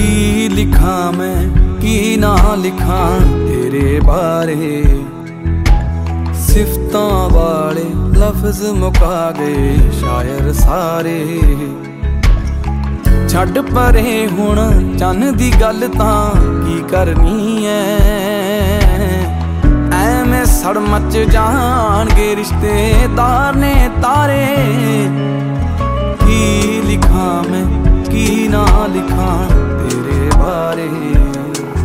की लिखा मैं की ना लिखा तेरे बारे, सिफतां वाले लफ्ज मुका गए शायर सारे। छड्ड परे हुण चन्न दी गल तां की करनी है, ऐवें सड़ मच जाणगे रिश्तेदार ने तारे। की लिखा मैं की ना लिखा तेरे बारे।